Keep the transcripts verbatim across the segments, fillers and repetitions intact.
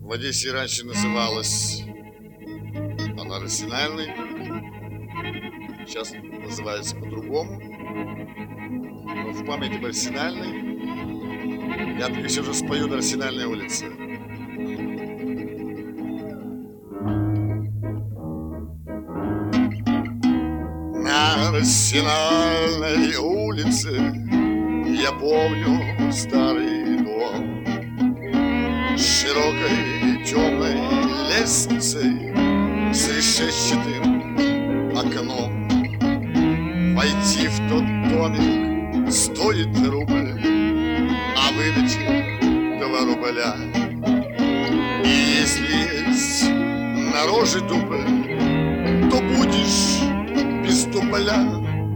В Одессе раньше называлась она Арсенальной, сейчас называется по-другому, но в памяти об Арсенальной я так еще же спою на Арсенальной улице. На Арсенальной улице я помню старый дом с широкой темной лестницей, с решетчатым окном. Войти в тот домик стоит рубль, а выдачи два рубля. И если есть на роже дубль, то будешь без дубля.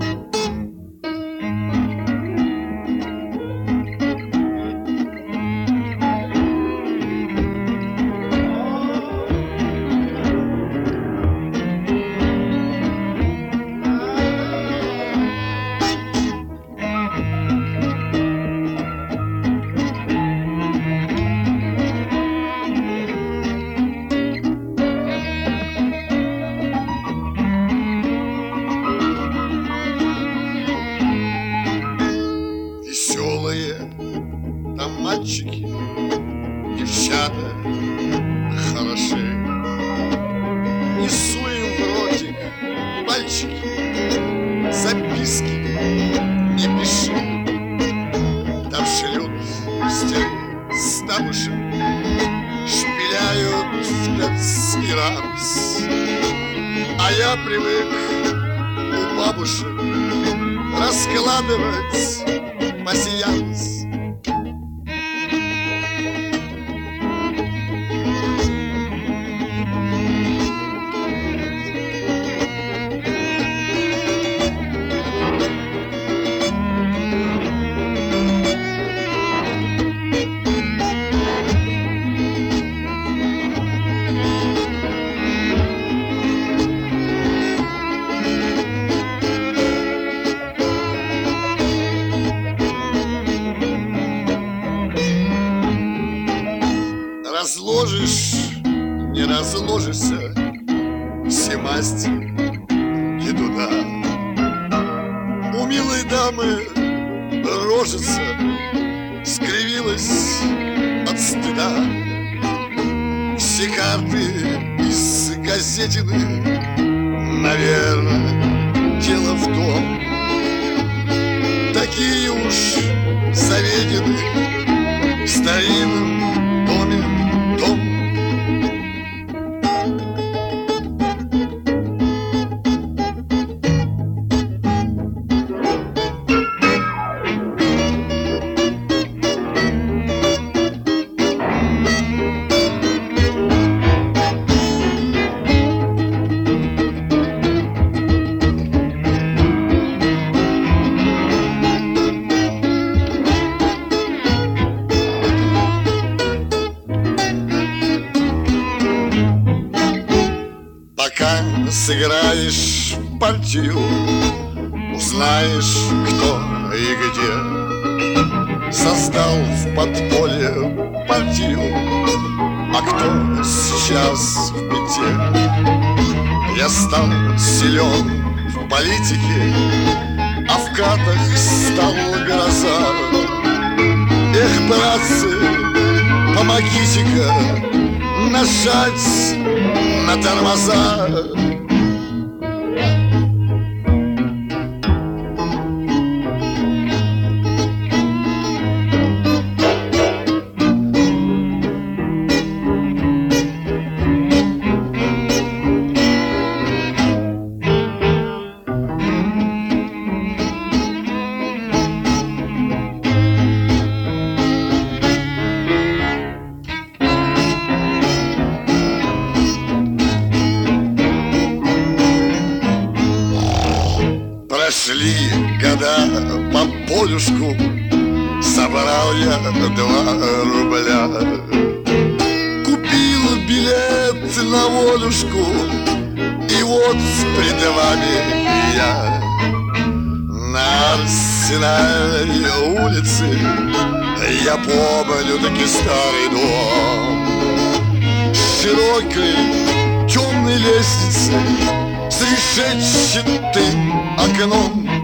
Там мальчики, девчата хороши. Несу им в ротик пальчики, записки не пиши. Там шлют стамушек, шпиляют в спецкиранс. А я привык у бабушек раскладывать пасьянс. Разложишь, не разложишься, все масти не туда. У милой дамы рожица скривилась от стыда. Все карты из газетины, наверное, дело в том, такие уж заведены в старинном доме. Пока сыграешь партию, узнаешь, кто и где создал в подполье партию, а кто сейчас в беде. Я стал силен в политике, а в картах стал гроза. Эх, братцы, помогите-ка нажать на тормоза. Прошли года по полюшку, собрал я два рубля. Купил билет на волюшку, и вот пред вами я. На Арсенальной улице я помню таки старый дом широкой темной лестнице с решетчатым окном.